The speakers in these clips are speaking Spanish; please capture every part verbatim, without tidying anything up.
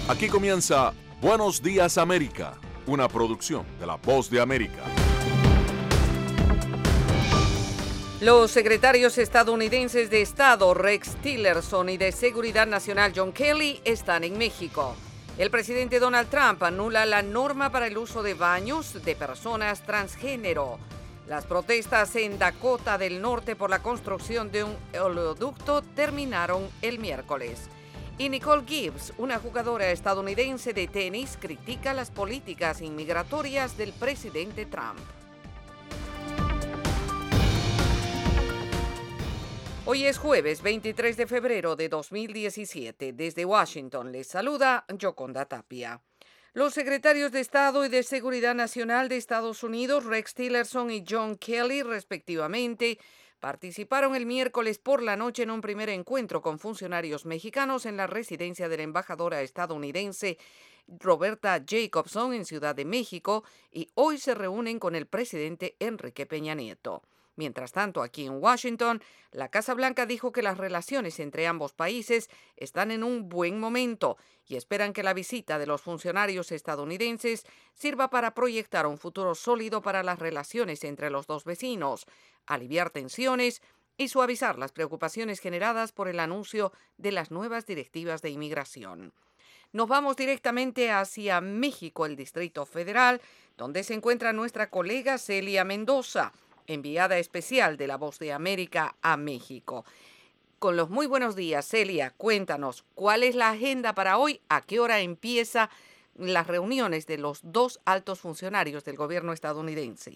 Aquí comienza Buenos Días América, una producción de La Voz de América. Los secretarios estadounidenses de Estado Rex Tillerson y de Seguridad Nacional John Kelly están en México. El presidente Donald Trump anula la norma para el uso de baños de personas transgénero. Las protestas en Dakota del Norte por la construcción de un oleoducto terminaron el miércoles. Y Nicole Gibbs, una jugadora estadounidense de tenis, critica las políticas inmigratorias del presidente Trump. Hoy es jueves veintitrés de febrero de dos mil diecisiete. Desde Washington les saluda Yoconda Tapia. Los secretarios de Estado y de Seguridad Nacional de Estados Unidos, Rex Tillerson y John Kelly, respectivamente, participaron el miércoles por la noche en un primer encuentro con funcionarios mexicanos en la residencia de la embajadora estadounidense Roberta Jacobson en Ciudad de México y hoy se reúnen con el presidente Enrique Peña Nieto. Mientras tanto, aquí en Washington, la Casa Blanca dijo que las relaciones entre ambos países están en un buen momento y esperan que la visita de los funcionarios estadounidenses sirva para proyectar un futuro sólido para las relaciones entre los dos vecinos, aliviar tensiones y suavizar las preocupaciones generadas por el anuncio de las nuevas directivas de inmigración. Nos vamos directamente hacia México, el Distrito Federal, donde se encuentra nuestra colega Celia Mendoza, enviada especial de La Voz de América a México. Con los muy buenos días, Celia, cuéntanos, ¿cuál es la agenda para hoy? ¿A qué hora empiezan las reuniones de los dos altos funcionarios del gobierno estadounidense?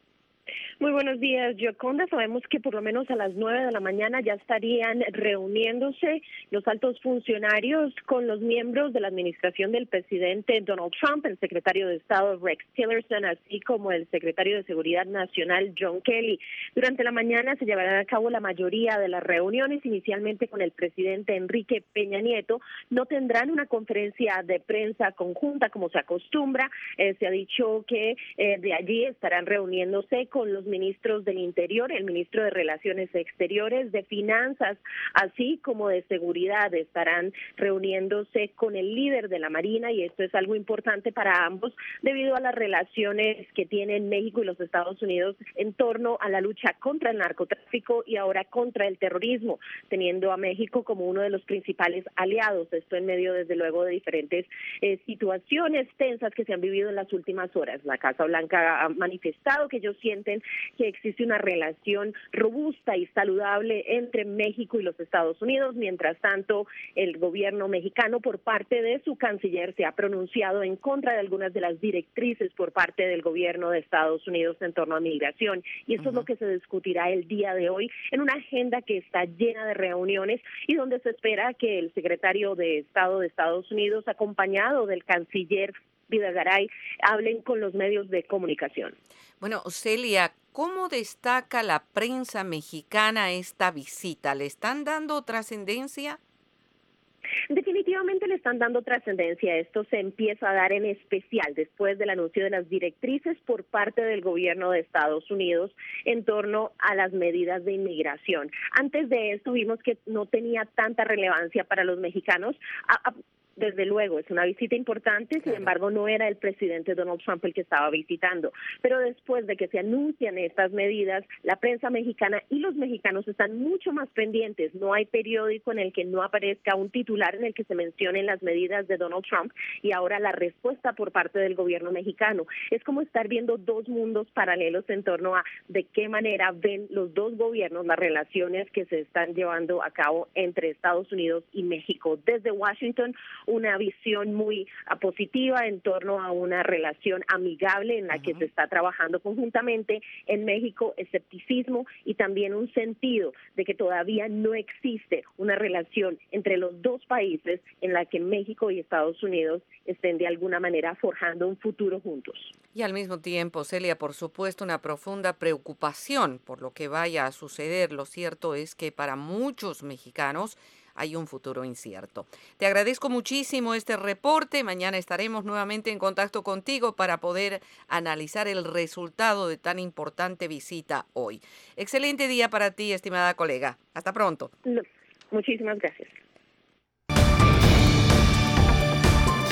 Muy buenos días, Yoconda. Sabemos que por lo menos a las nueve de la mañana ya estarían reuniéndose los altos funcionarios con los miembros de la administración del presidente Donald Trump, el secretario de Estado Rex Tillerson, así como el secretario de Seguridad Nacional John Kelly. Durante la mañana se llevarán a cabo la mayoría de las reuniones, inicialmente con el presidente Enrique Peña Nieto. No tendrán una conferencia de prensa conjunta como se acostumbra. Eh, se ha dicho que eh, de allí estarán reuniéndose con los ministros del Interior, el ministro de Relaciones Exteriores, de Finanzas, así como de Seguridad. Estarán reuniéndose con el líder de la Marina y esto es algo importante para ambos debido a las relaciones que tienen México y los Estados Unidos en torno a la lucha contra el narcotráfico y ahora contra el terrorismo, teniendo a México como uno de los principales aliados. Esto en medio, desde luego, de diferentes eh, situaciones tensas que se han vivido en las últimas horas. La Casa Blanca ha manifestado que ellos sienten que existe una relación robusta y saludable entre México y los Estados Unidos. Mientras tanto, el gobierno mexicano, por parte de su canciller, se ha pronunciado en contra de algunas de las directrices por parte del gobierno de Estados Unidos en torno a migración. Y esto uh-huh. es lo que se discutirá el día de hoy en una agenda que está llena de reuniones y donde se espera que el secretario de Estado de Estados Unidos, acompañado del canciller Videgaray, hablen con los medios de comunicación. Bueno, Celia, ¿cómo destaca la prensa mexicana esta visita? ¿Le están dando trascendencia? Definitivamente le están dando trascendencia. Esto se empieza a dar en especial después del anuncio de las directrices por parte del gobierno de Estados Unidos en torno a las medidas de inmigración. Antes de esto vimos que no tenía tanta relevancia para los mexicanos. A, a, Desde luego, es una visita importante, sin claro. embargo, no era el presidente Donald Trump el que estaba visitando. Pero después de que se anuncian estas medidas, la prensa mexicana y los mexicanos están mucho más pendientes. No hay periódico en el que no aparezca un titular en el que se mencionen las medidas de Donald Trump y ahora la respuesta por parte del gobierno mexicano. Es como estar viendo dos mundos paralelos en torno a de qué manera ven los dos gobiernos las relaciones que se están llevando a cabo entre Estados Unidos y México. Desde Washington, una visión muy uh, positiva en torno a una relación amigable en la uh-huh. que se está trabajando conjuntamente. En México, escepticismo y también un sentido de que todavía no existe una relación entre los dos países en la que México y Estados Unidos estén de alguna manera forjando un futuro juntos. Y al mismo tiempo, Celia, por supuesto, una profunda preocupación por lo que vaya a suceder. Lo cierto es que para muchos mexicanos hay un futuro incierto. Te agradezco muchísimo este reporte. Mañana estaremos nuevamente en contacto contigo para poder analizar el resultado de tan importante visita hoy. Excelente día para ti, estimada colega. Hasta pronto. Muchísimas gracias.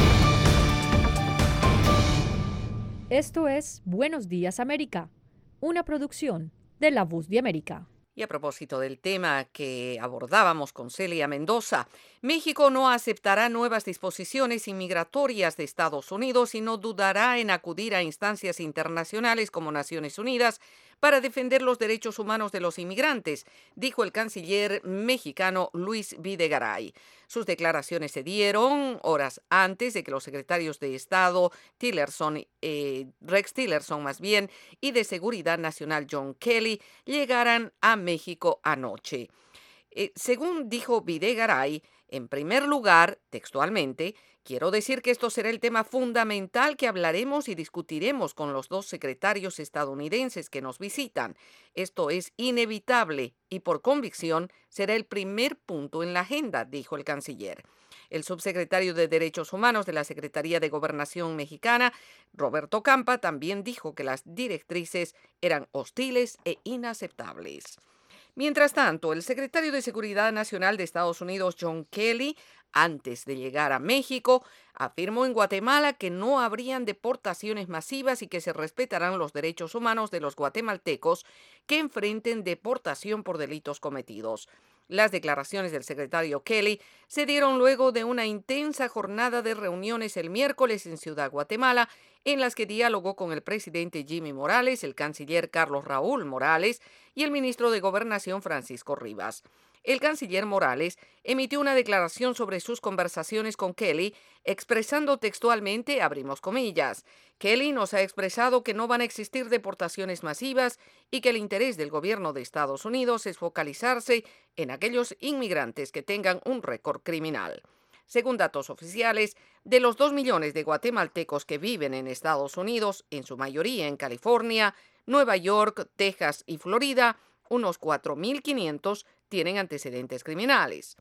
Esto es Buenos Días América, una producción de La Voz de América. Y a propósito del tema que abordábamos con Celia Mendoza, México no aceptará nuevas disposiciones inmigratorias de Estados Unidos y no dudará en acudir a instancias internacionales como Naciones Unidas para defender los derechos humanos de los inmigrantes, dijo el canciller mexicano Luis Videgaray. Sus declaraciones se dieron horas antes de que los secretarios de Estado Tillerson, eh, Rex Tillerson más bien, y de Seguridad Nacional John Kelly llegaran a México anoche. Eh, según dijo Videgaray, en primer lugar, textualmente, quiero decir que esto será el tema fundamental que hablaremos y discutiremos con los dos secretarios estadounidenses que nos visitan. Esto es inevitable y por convicción será el primer punto en la agenda, dijo el canciller. El subsecretario de Derechos Humanos de la Secretaría de Gobernación mexicana, Roberto Campa, también dijo que las directrices eran hostiles e inaceptables. Mientras tanto, el secretario de Seguridad Nacional de Estados Unidos, John Kelly, antes de llegar a México, afirmó en Guatemala que no habrían deportaciones masivas y que se respetarán los derechos humanos de los guatemaltecos que enfrenten deportación por delitos cometidos. Las declaraciones del secretario Kelly se dieron luego de una intensa jornada de reuniones el miércoles en Ciudad Guatemala, en las que dialogó con el presidente Jimmy Morales, el canciller Carlos Raúl Morales y el ministro de Gobernación Francisco Rivas. El canciller Morales emitió una declaración sobre sus conversaciones con Kelly, expresando textualmente, abrimos comillas, Kelly nos ha expresado que no van a existir deportaciones masivas y que el interés del gobierno de Estados Unidos es focalizarse en aquellos inmigrantes que tengan un récord criminal. Según datos oficiales, de los dos millones de guatemaltecos que viven en Estados Unidos, en su mayoría en California, Nueva York, Texas y Florida, unos cuatro mil quinientos tienen antecedentes criminales.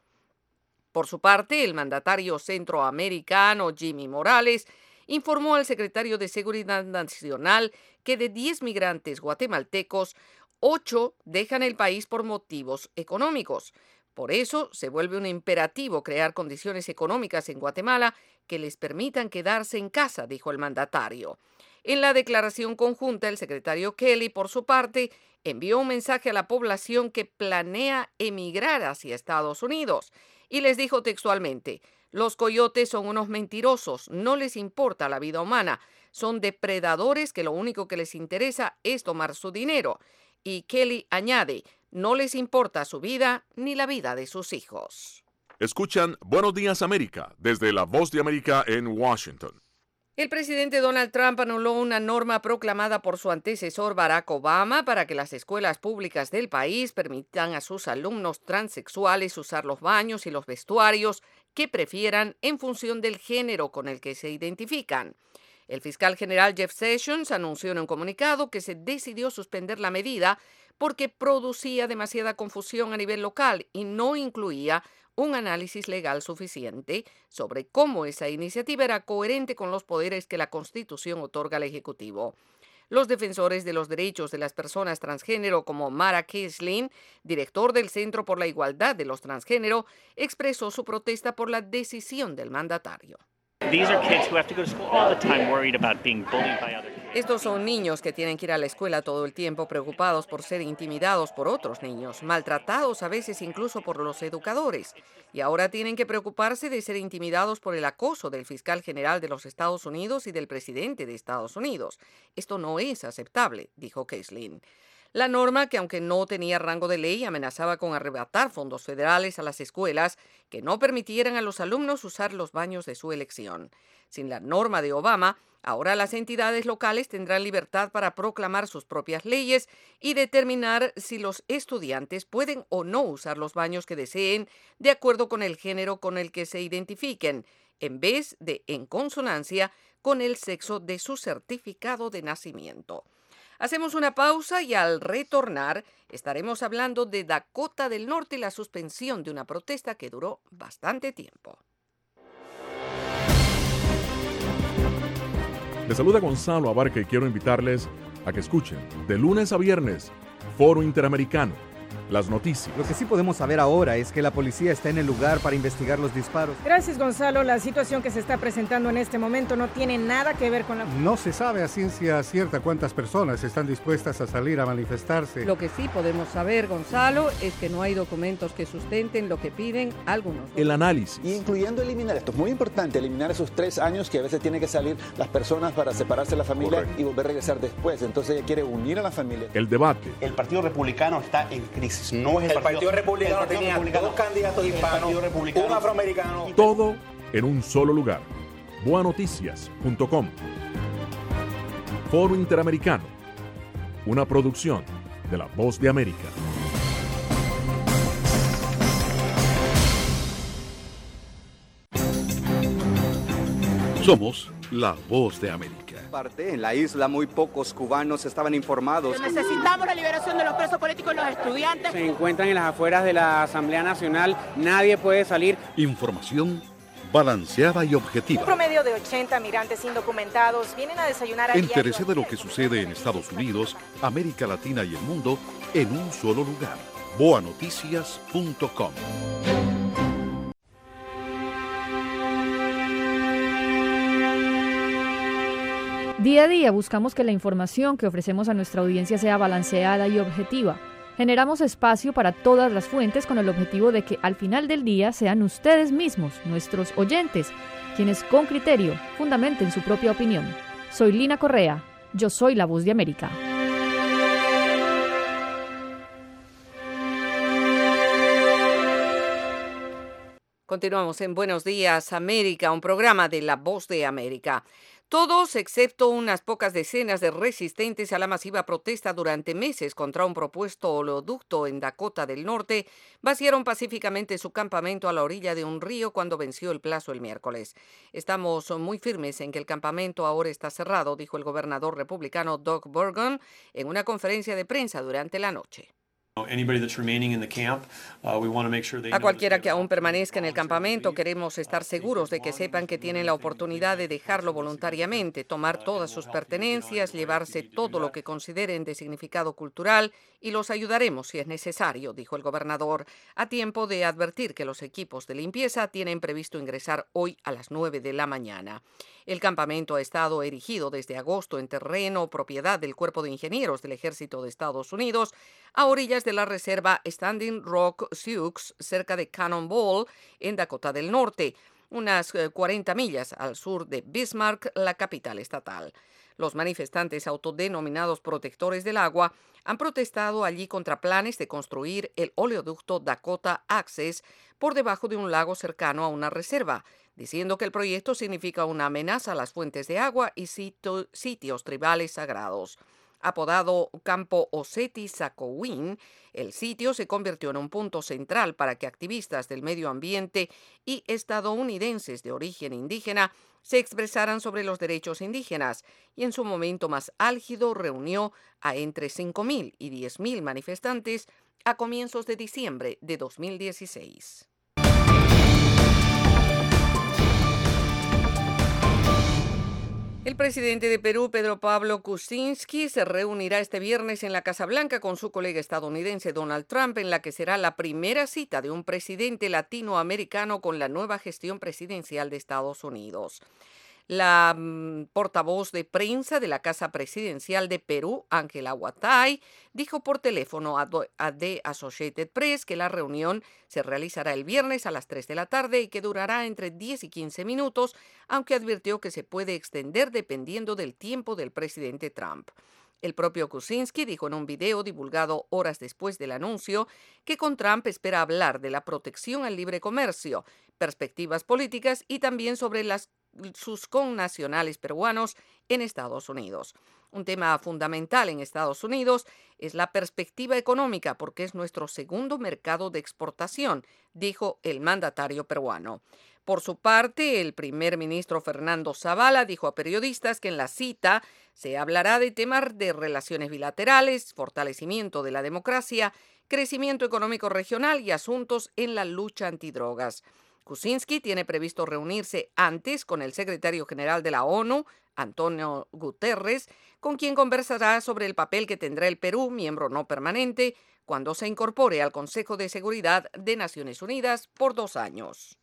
Por su parte, el mandatario centroamericano Jimmy Morales informó al secretario de Seguridad Nacional que de diez migrantes guatemaltecos, ocho dejan el país por motivos económicos. Por eso, se vuelve un imperativo crear condiciones económicas en Guatemala que les permitan quedarse en casa, dijo el mandatario. En la declaración conjunta, el secretario Kelly, por su parte, envió un mensaje a la población que planea emigrar hacia Estados Unidos y les dijo textualmente, los coyotes son unos mentirosos, no les importa la vida humana, son depredadores que lo único que les interesa es tomar su dinero. Y Kelly añade, no les importa su vida ni la vida de sus hijos. Escuchan Buenos Días América desde La Voz de América en Washington. El presidente Donald Trump anuló una norma proclamada por su antecesor Barack Obama para que las escuelas públicas del país permitan a sus alumnos transexuales usar los baños y los vestuarios que prefieran en función del género con el que se identifican. El fiscal general Jeff Sessions anunció en un comunicado que se decidió suspender la medida porque producía demasiada confusión a nivel local y no incluía un análisis legal suficiente sobre cómo esa iniciativa era coherente con los poderes que la Constitución otorga al Ejecutivo. Los defensores de los derechos de las personas transgénero, como Mara Kislin, director del Centro por la Igualdad de los Transgénero, expresó su protesta por la decisión del mandatario. Estos son niños que tienen que ir a la escuela todo el tiempo preocupados por ser intimidados por otros niños, maltratados a veces incluso por los educadores, y ahora tienen que preocuparse de ser intimidados por el acoso del fiscal general de los Estados Unidos y del presidente de Estados Unidos. Esto no es aceptable, dijo Kislin. La norma, que aunque no tenía rango de ley, amenazaba con arrebatar fondos federales a las escuelas que no permitieran a los alumnos usar los baños de su elección. Sin la norma de Obama, ahora las entidades locales tendrán libertad para proclamar sus propias leyes y determinar si los estudiantes pueden o no usar los baños que deseen de acuerdo con el género con el que se identifiquen, en vez de en consonancia con el sexo de su certificado de nacimiento. Hacemos una pausa y al retornar estaremos hablando de Dakota del Norte y la suspensión de una protesta que duró bastante tiempo. Les saluda Gonzalo Abarca y quiero invitarles a que escuchen de lunes a viernes Foro Interamericano, las noticias. Lo que sí podemos saber ahora es que la policía está en el lugar para investigar los disparos. Gracias, Gonzalo. La situación que se está presentando en este momento no tiene nada que ver con la... No se sabe a ciencia cierta cuántas personas están dispuestas a salir a manifestarse. Lo que sí podemos saber, Gonzalo, es que no hay documentos que sustenten lo que piden algunos. El análisis. Incluyendo eliminar, esto es muy importante, eliminar esos tres años que a veces tienen que salir las personas para separarse de la familia. Correcto. Y volver a regresar después. Entonces ella quiere unir a la familia. El debate. El Partido Republicano está en crisis. No es el, el Partido, partido Republicano el partido tenía republicano, dos candidatos hispanos, un afroamericano. Todo en un solo lugar. boa noticias punto com. Foro Interamericano. Una producción de La Voz de América. Somos La Voz de América. Parte, en la isla muy pocos cubanos estaban informados. Necesitamos la liberación de los presos políticos y los estudiantes. Se encuentran en las afueras de la Asamblea Nacional, nadie puede salir. Información balanceada y objetiva. Un promedio de ochenta migrantes indocumentados vienen a desayunar a Entérese de lo que sucede en Estados Unidos, América Latina y el mundo en un solo lugar. boa noticias punto com. Día a día buscamos que la información que ofrecemos a nuestra audiencia sea balanceada y objetiva. Generamos espacio para todas las fuentes con el objetivo de que al final del día sean ustedes mismos, nuestros oyentes, quienes con criterio fundamenten su propia opinión. Soy Lina Correa, yo soy La Voz de América. Continuamos en Buenos Días América, un programa de La Voz de América. Todos, excepto unas pocas decenas de resistentes a la masiva protesta durante meses contra un propuesto oleoducto en Dakota del Norte, vaciaron pacíficamente su campamento a la orilla de un río cuando venció el plazo el miércoles. Estamos muy firmes en que el campamento ahora está cerrado, dijo el gobernador republicano Doug Burgum en una conferencia de prensa durante la noche. A cualquiera que aún permanezca en el campamento, queremos estar seguros de que sepan que tienen la oportunidad de dejarlo voluntariamente, tomar todas sus pertenencias, llevarse todo lo que consideren de significado cultural y los ayudaremos si es necesario, dijo el gobernador, a tiempo de advertir que los equipos de limpieza tienen previsto ingresar hoy a las nueve de la mañana. El campamento ha estado erigido desde agosto en terreno propiedad del Cuerpo de Ingenieros del Ejército de Estados Unidos, a orillas de la reserva Standing Rock Sioux, cerca de Cannonball, en Dakota del Norte, unas cuarenta millas al sur de Bismarck, la capital estatal. Los manifestantes autodenominados protectores del agua han protestado allí contra planes de construir el oleoducto Dakota Access por debajo de un lago cercano a una reserva, diciendo que el proyecto significa una amenaza a las fuentes de agua y sitio, sitios tribales sagrados. Apodado Campo Oceti-Sakowin, el sitio se convirtió en un punto central para que activistas del medio ambiente y estadounidenses de origen indígena se expresaran sobre los derechos indígenas y en su momento más álgido reunió a entre cinco mil y diez mil manifestantes a comienzos de diciembre de dos mil dieciséis. El presidente de Perú, Pedro Pablo Kuczynski, se reunirá este viernes en la Casa Blanca con su colega estadounidense Donald Trump, en la que será la primera cita de un presidente latinoamericano con la nueva gestión presidencial de Estados Unidos. La mm, portavoz de prensa de la Casa Presidencial de Perú, Ángela Huatay, dijo por teléfono a, do, a The Associated Press que la reunión se realizará el viernes a las tres de la tarde y que durará entre diez y quince minutos, aunque advirtió que se puede extender dependiendo del tiempo del presidente Trump. El propio Kuczynski dijo en un video divulgado horas después del anuncio que con Trump espera hablar de la protección al libre comercio, perspectivas políticas y también sobre las sus connacionales peruanos en Estados Unidos. Un tema fundamental en Estados Unidos es la perspectiva económica porque es nuestro segundo mercado de exportación, dijo el mandatario peruano. Por su parte, el primer ministro Fernando Zavala dijo a periodistas que en la cita se hablará de temas de relaciones bilaterales, fortalecimiento de la democracia, crecimiento económico regional y asuntos en la lucha antidrogas. Kuczynski tiene previsto reunirse antes con el secretario general de la ONU, Antonio Guterres, con quien conversará sobre el papel que tendrá el Perú, miembro no permanente, cuando se incorpore al Consejo de Seguridad de Naciones Unidas por dos años.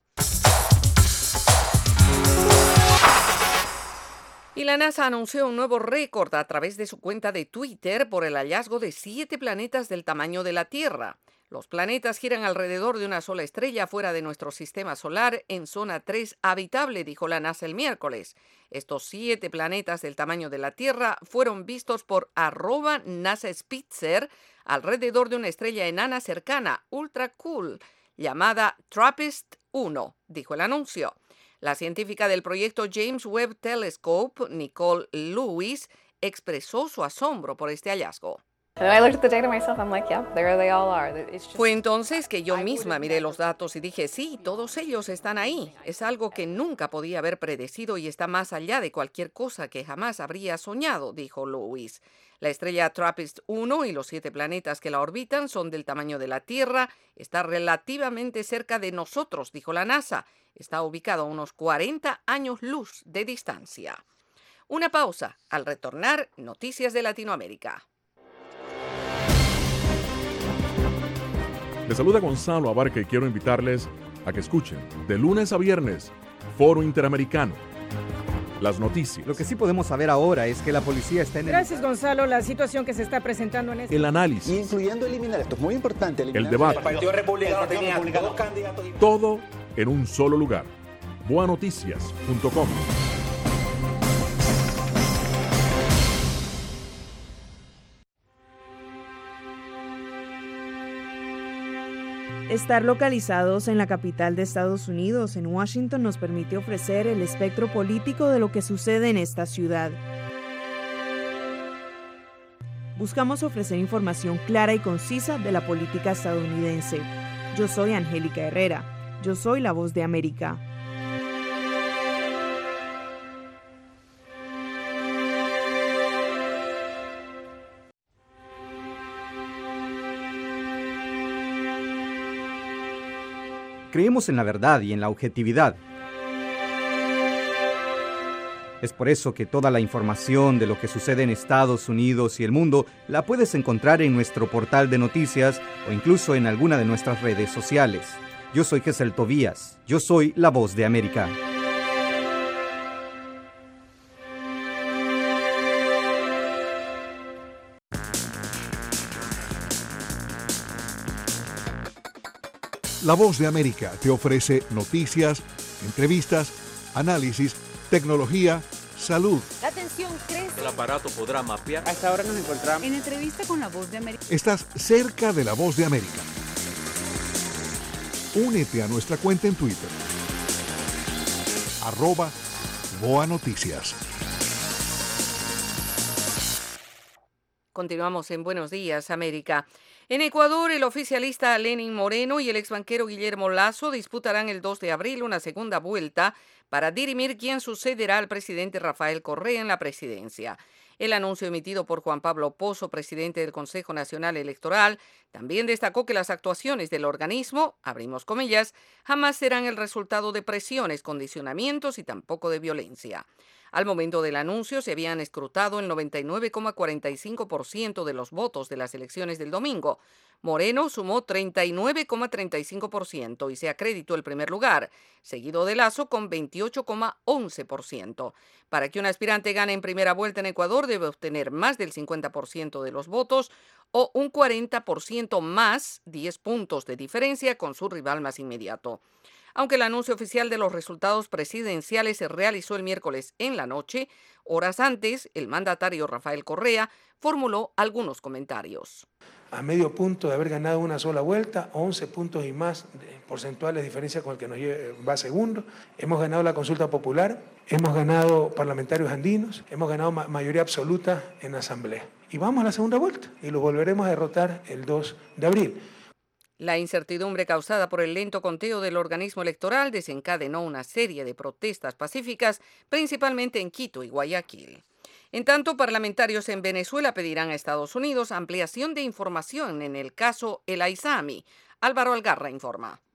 Y la NASA anunció un nuevo récord a través de su cuenta de Twitter por el hallazgo de siete planetas del tamaño de la Tierra. Los planetas giran alrededor de una sola estrella fuera de nuestro sistema solar en zona tres habitable, dijo la NASA el miércoles. Estos siete planetas del tamaño de la Tierra fueron vistos por arroba NASA Spitzer alrededor de una estrella enana cercana, ultra cool, llamada TRAPPIST uno, dijo el anuncio. La científica del proyecto James Webb Telescope, Nicole Lewis, expresó su asombro por este hallazgo. Fue entonces que yo misma miré los datos y dije, sí, todos ellos están ahí. Es algo que nunca podía haber predecido y está más allá de cualquier cosa que jamás habría soñado, dijo Lewis. La estrella TRAPPIST uno y los siete planetas que la orbitan son del tamaño de la Tierra. Está relativamente cerca de nosotros, dijo la NASA. Está ubicado a unos cuarenta años luz de distancia. Una pausa. Al retornar, noticias de Latinoamérica. Les saluda Gonzalo Abarca y quiero invitarles a que escuchen de lunes a viernes Foro Interamericano. Las noticias. Lo que sí podemos saber ahora es que la policía está en el... Gracias, Gonzalo. La situación que se está presentando en este... El análisis. Incluyendo eliminar, esto es muy importante. El debate. El Partido Republicano tenía dos candidatos. Todo en un solo lugar. boa noticias punto com. Estar localizados en la capital de Estados Unidos, en Washington, nos permite ofrecer el espectro político de lo que sucede en esta ciudad. Buscamos ofrecer información clara y concisa de la política estadounidense. Yo soy Angélica Herrera. Yo soy la voz de América. Creemos en la verdad y en la objetividad. Es por eso que toda la información de lo que sucede en Estados Unidos y el mundo la puedes encontrar en nuestro portal de noticias o incluso en alguna de nuestras redes sociales. Yo soy Gesel Tobías. Yo soy la voz de América. La Voz de América te ofrece noticias, entrevistas, análisis, tecnología, salud. La atención crece. El aparato podrá mapear. A esta hora nos encontramos En entrevista con La Voz de América. Estás cerca de La Voz de América. Únete a nuestra cuenta en Twitter. Arroba Boa Noticias. Continuamos en Buenos Días, América. En Ecuador, el oficialista Lenín Moreno y el exbanquero Guillermo Lasso disputarán el dos de abril una segunda vuelta para dirimir quién sucederá al presidente Rafael Correa en la presidencia. El anuncio emitido por Juan Pablo Pozo, presidente del Consejo Nacional Electoral, también destacó que las actuaciones del organismo, abrimos comillas, jamás serán el resultado de presiones, condicionamientos y tampoco de violencia. Al momento del anuncio se habían escrutado el noventa y nueve coma cuarenta y cinco por ciento de los votos de las elecciones del domingo. Moreno sumó treinta y nueve coma treinta y cinco por ciento y se acreditó el primer lugar, seguido de Lasso con veintiocho coma once por ciento. Para que un aspirante gane en primera vuelta en Ecuador debe obtener más del cincuenta por ciento de los votos o un cuarenta por ciento más, diez puntos de diferencia con su rival más inmediato. Aunque el anuncio oficial de los resultados presidenciales se realizó el miércoles en la noche, horas antes, el mandatario Rafael Correa formuló algunos comentarios. A medio punto de haber ganado una sola vuelta, once puntos y más de porcentuales de diferencia con el que nos va segundo. Hemos ganado la consulta popular, hemos ganado parlamentarios andinos, hemos ganado ma- mayoría absoluta en la asamblea. Y vamos a la segunda vuelta y lo volveremos a derrotar el dos de abril. La incertidumbre causada por el lento conteo del organismo electoral desencadenó una serie de protestas pacíficas, principalmente en Quito y Guayaquil. En tanto, parlamentarios en Venezuela pedirán a Estados Unidos ampliación de información en el caso El Aizami. Álvaro Algarra informa.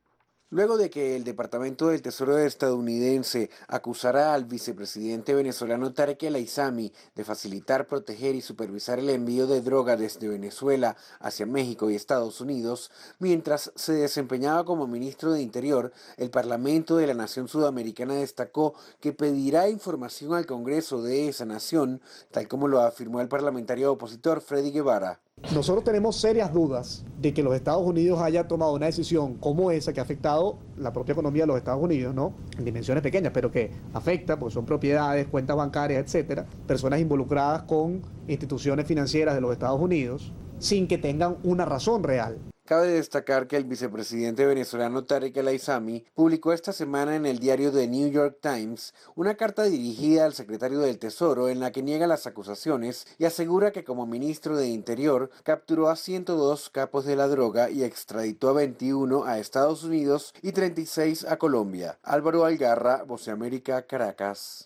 Luego de que el Departamento del Tesoro estadounidense acusara al vicepresidente venezolano Tarek El Aissami de facilitar, proteger y supervisar el envío de droga desde Venezuela hacia México y Estados Unidos, mientras se desempeñaba como ministro de Interior, el Parlamento de la nación sudamericana destacó que pedirá información al Congreso de esa nación, tal como lo afirmó el parlamentario opositor Freddy Guevara. Nosotros tenemos serias dudas de que los Estados Unidos haya tomado una decisión como esa que ha afectado la propia economía de los Estados Unidos, ¿no? En dimensiones pequeñas, pero que afecta, porque son propiedades, cuentas bancarias, etcétera, personas involucradas con instituciones financieras de los Estados Unidos, sin que tengan una razón real. Cabe destacar que el vicepresidente venezolano Tarek El Aissami publicó esta semana en el diario The New York Times una carta dirigida al secretario del Tesoro en la que niega las acusaciones y asegura que como ministro de Interior capturó a ciento dos capos de la droga y extraditó a veintiuno a Estados Unidos y treinta y seis a Colombia. Álvaro Algarra, Voz de América, Caracas.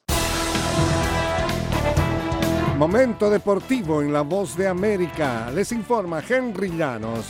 Momento deportivo en La Voz de América. Les informa Henry Llanos.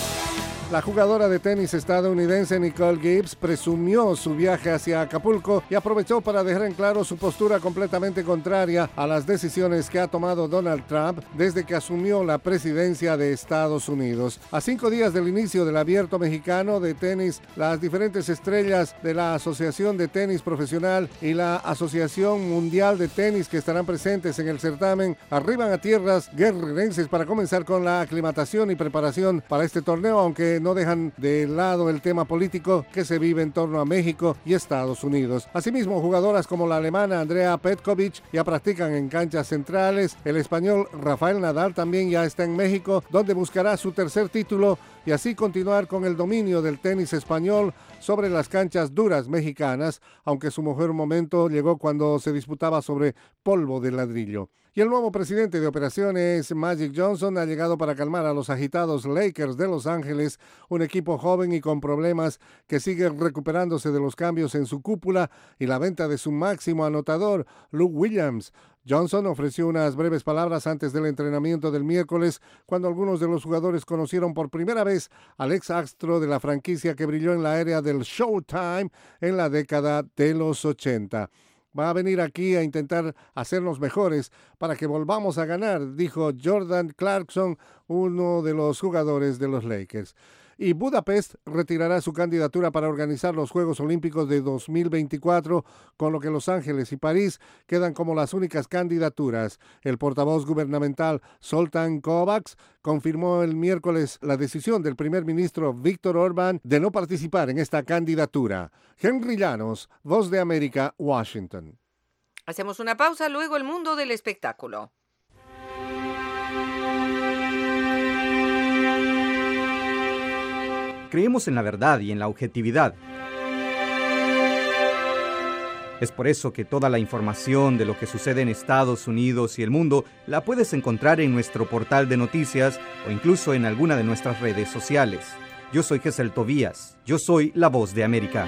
La jugadora de tenis estadounidense Nicole Gibbs presumió su viaje hacia Acapulco y aprovechó para dejar en claro su postura completamente contraria a las decisiones que ha tomado Donald Trump desde que asumió la presidencia de Estados Unidos. A cinco días del inicio del Abierto Mexicano de tenis, las diferentes estrellas de la Asociación de Tenis Profesional y la Asociación Mundial de Tenis que estarán presentes en el certamen arriban a tierras guerrerenses para comenzar con la aclimatación y preparación para este torneo, aunque no dejan de lado el tema político que se vive en torno a México y Estados Unidos. Asimismo, jugadoras como la alemana Andrea Petkovic ya practican en canchas centrales. El español Rafael Nadal también ya está en México, donde buscará su tercer título y así continuar con el dominio del tenis español sobre las canchas duras mexicanas, aunque su mejor momento llegó cuando se disputaba sobre polvo de ladrillo. Y el nuevo presidente de operaciones, Magic Johnson, ha llegado para calmar a los agitados Lakers de Los Ángeles, un equipo joven y con problemas que sigue recuperándose de los cambios en su cúpula y la venta de su máximo anotador, Luke Williams. Johnson ofreció unas breves palabras antes del entrenamiento del miércoles, cuando algunos de los jugadores conocieron por primera vez al ex astro de la franquicia que brilló en la era del Showtime en la década de los ochenta. Va a venir aquí a intentar hacernos mejores para que volvamos a ganar, dijo Jordan Clarkson, uno de los jugadores de los Lakers. Y Budapest retirará su candidatura para organizar los Juegos Olímpicos de dos mil veinticuatro, con lo que Los Ángeles y París quedan como las únicas candidaturas. El portavoz gubernamental Zoltán Kovács confirmó el miércoles la decisión del primer ministro Víktor Orbán de no participar en esta candidatura. Henry Llanos, Voz de América, Washington. Hacemos una pausa, luego el mundo del espectáculo. Creemos en la verdad y en la objetividad. Es por eso que toda la información de lo que sucede en Estados Unidos y el mundo la puedes encontrar en nuestro portal de noticias o incluso en alguna de nuestras redes sociales. Yo soy Gesell Tobías. Yo soy La Voz de América.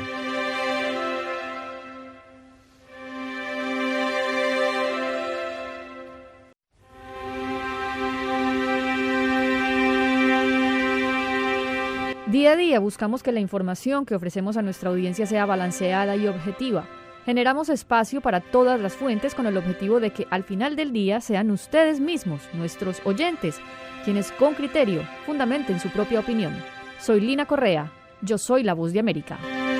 Día a día buscamos que la información que ofrecemos a nuestra audiencia sea balanceada y objetiva. Generamos espacio para todas las fuentes con el objetivo de que al final del día sean ustedes mismos, nuestros oyentes, quienes con criterio fundamenten su propia opinión. Soy Lina Correa, yo soy La Voz de América.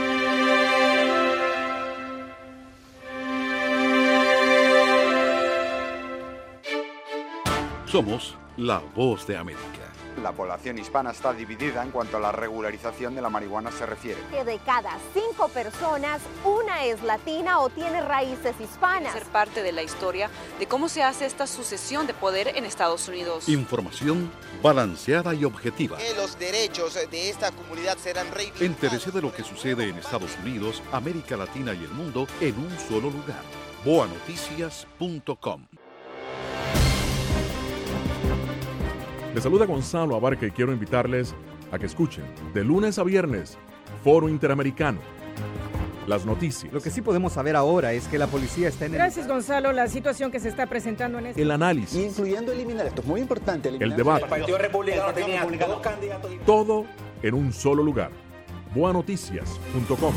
Somos La Voz de América. La población hispana está dividida en cuanto a la regularización de la marihuana se refiere. Que de cada cinco personas, una es latina o tiene raíces hispanas. Ser parte de la historia de cómo se hace esta sucesión de poder en Estados Unidos. Información balanceada y objetiva. Que los derechos de esta comunidad serán reivindicados. Entérese de lo que sucede en Estados Unidos, América Latina y el mundo en un solo lugar. boa noticias punto com. Les saluda Gonzalo Abarca y quiero invitarles a que escuchen de lunes a viernes Foro Interamericano. Las noticias. Lo que sí podemos saber ahora es que la policía está en el... Gracias, Gonzalo. La situación que se está presentando en este... El análisis. Incluyendo eliminar, esto es muy importante. El debate. El Partido Republicano tenía dos candidatos. Todo en un solo lugar. boa noticias punto com.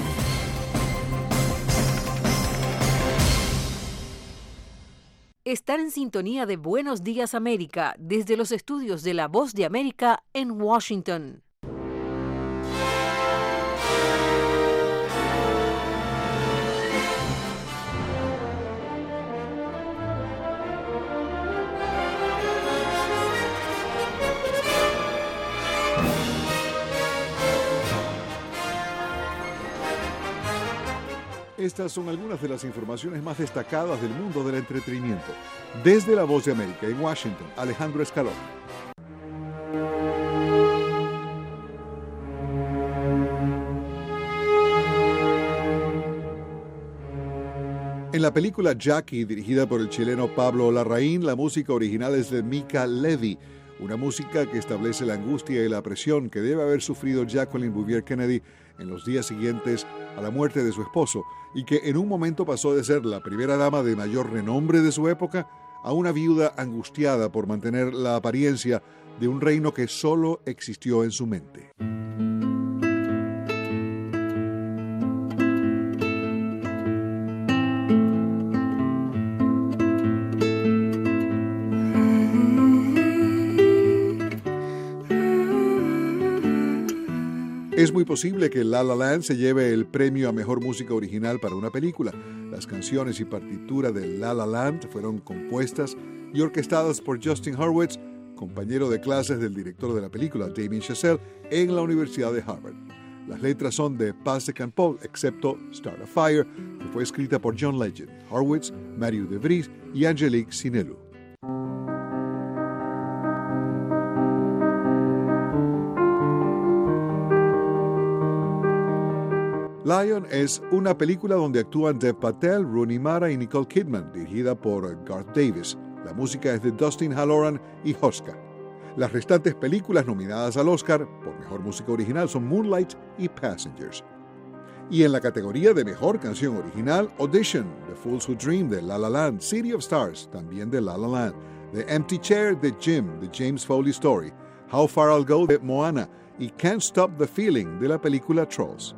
Están en sintonía de Buenos Días América desde los estudios de La Voz de América en Washington. Estas son algunas de las informaciones más destacadas del mundo del entretenimiento. Desde La Voz de América en Washington, Alejandro Escalón. En la película Jackie, dirigida por el chileno Pablo Larraín, la música original es de Mica Levi, una música que establece la angustia y la presión que debe haber sufrido Jacqueline Bouvier Kennedy en los días siguientes a la muerte de su esposo, y que en un momento pasó de ser la primera dama de mayor renombre de su época a una viuda angustiada por mantener la apariencia de un reino que solo existió en su mente. Es muy posible que La La Land se lleve el premio a Mejor Música Original para una película. Las canciones y partitura de La La Land fueron compuestas y orquestadas por Justin Hurwitz, compañero de clases del director de la película, Damien Chazelle, en la Universidad de Harvard. Las letras son de Pasek-and-Paul, excepto Start a Fire, que fue escrita por John Legend, Hurwitz, Matthew de Vries y Angelique Sinelou. Lion es una película donde actúan Dev Patel, Rooney Mara y Nicole Kidman, dirigida por Garth Davis. La música es de Dustin Halloran y Hoska. Las restantes películas nominadas al Oscar por Mejor Música Original son Moonlight y Passengers. Y en la categoría de Mejor Canción Original, Audition, The Fools Who Dream de La La Land, City of Stars, también de La La Land, The Empty Chair de Jim, de James Foley Story, How Far I'll Go de Moana y Can't Stop the Feeling de la película Trolls.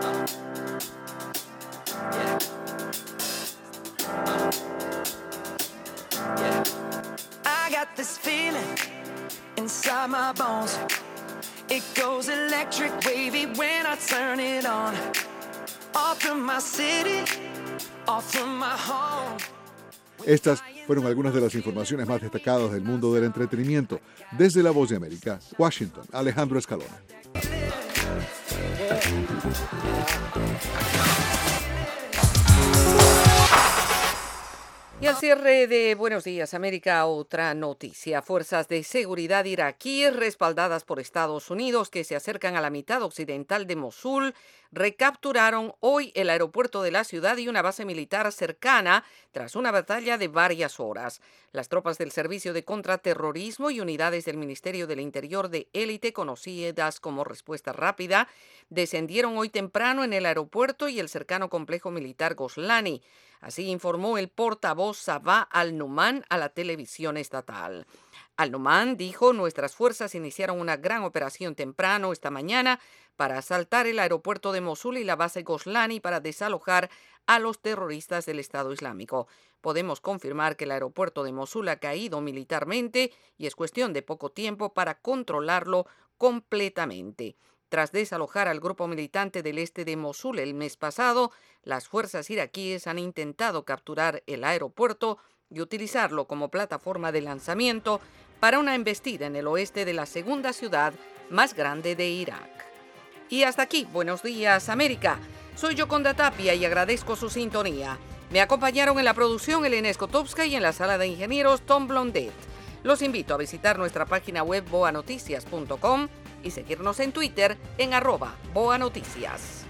My bones, it goes electric wavy when I turn it on. Off from my city, off from my home. Estas fueron algunas de las informaciones más destacadas del mundo del entretenimiento. Desde La Voz de América, Washington, Alejandro Escalona. Y al cierre de Buenos Días América, otra noticia. Fuerzas de seguridad iraquíes respaldadas por Estados Unidos que se acercan a la mitad occidental de Mosul recapturaron hoy el aeropuerto de la ciudad y una base militar cercana tras una batalla de varias horas. Las tropas del Servicio de Contraterrorismo y unidades del Ministerio del Interior de élite, conocidas como Respuesta Rápida, descendieron hoy temprano en el aeropuerto y el cercano complejo militar Goslani. Así informó el portavoz Sabah al-Numan a la televisión estatal. Al-Numan dijo: nuestras fuerzas iniciaron una gran operación temprano esta mañana para asaltar el aeropuerto de Mosul y la base Goslani para desalojar a los terroristas del Estado Islámico. Podemos confirmar que el aeropuerto de Mosul ha caído militarmente y es cuestión de poco tiempo para controlarlo completamente. Tras desalojar al grupo militante del este de Mosul el mes pasado, las fuerzas iraquíes han intentado capturar el aeropuerto y utilizarlo como plataforma de lanzamiento para una embestida en el oeste de la segunda ciudad más grande de Irak. Y hasta aquí, Buenos Días América. Soy Yoconda Tapia y agradezco su sintonía. Me acompañaron en la producción Elena Skotowska y en la sala de ingenieros Tom Blondet. Los invito a visitar nuestra página web boa noticias punto com y seguirnos en Twitter en arroba boanoticias.